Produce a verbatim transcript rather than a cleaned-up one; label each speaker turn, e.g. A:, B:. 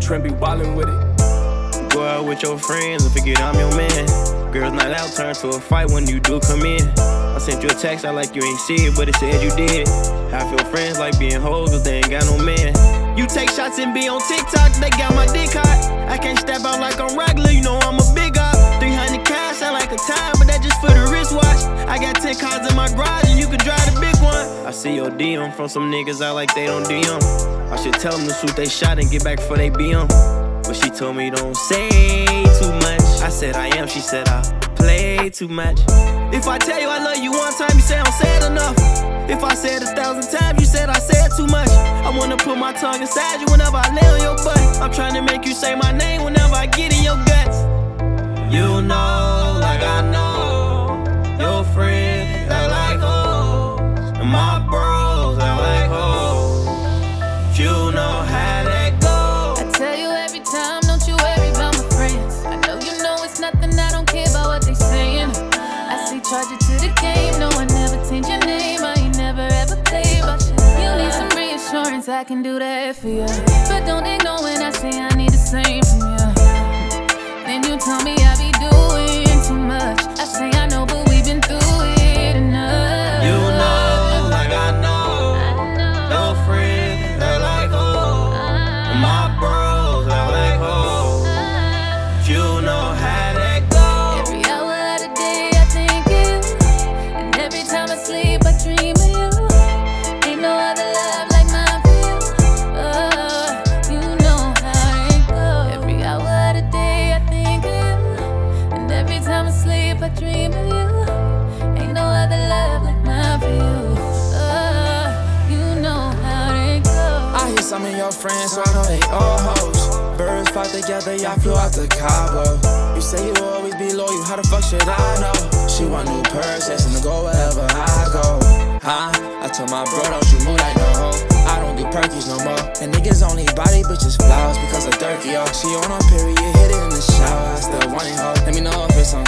A: Trent be ballin' with it.
B: Go out with your friends and forget I'm your man. Girls night out turn to a fight when you do come in. I sent you a text, I like you ain't see it, but it said you did. Half your friends like being hoes, cause they ain't got no man. You take shots and be on TikTok, they got my dick hot. I can't step out like I'm regular, you know I'm a big op. three hundred cash, sound like a time, but that just for the wristwatch. I got ten cars in my garage and you can drive the big one. I see your D M from some niggas out like they don't D M. I should tell them to shoot they shot and get back before they B M. But she told me don't say too much. I said I am, she said I play too much. If I tell you I love you one time, you say I don't say it enough. If I said a thousand times, you said I said too much. I wanna put my tongue inside you whenever I lay on your butt. I'm trying to make you say my name whenever I get in your guts. You know, like I know, your friends act like hoes, and my bros act like hoes. You know how that goes.
C: I tell you every time, don't you worry about my friends. I know you know it's nothing, I don't care about what they saying. I say charge it to the game, no I never change your name. I ain't never ever play about you. You need some reassurance, I can do that for you. But don't ignore when I say I need the same from you. Then you tell me I be doing too much. I say I know, but we've been through it enough.
B: You know, like I know, your friends act like hoes, and my bros act like hoes. You know how that goes.
C: Every hour of the day I think you, and every time I sleep I dream of you. Ain't no other love like mine for you. Oh, you know how it goes. Every hour of the day I think of you, and every time I sleep I dream of you. Ain't no other love like mine for you. Oh, you know how it goes.
D: I hear some of your friends, so I know they all hoes. Birds flock together, y'all flew out to Cabo. You say you always be loyal, how the fuck should I know? She want new purses and to go wherever I go. Huh? I told my bro, don't you move like no hoe. I don't do perkies no more. And niggas only body bitches flowers because of Durkee, yo. She on her period, hit it in the shower. I still want it, ho. Let me know if it's on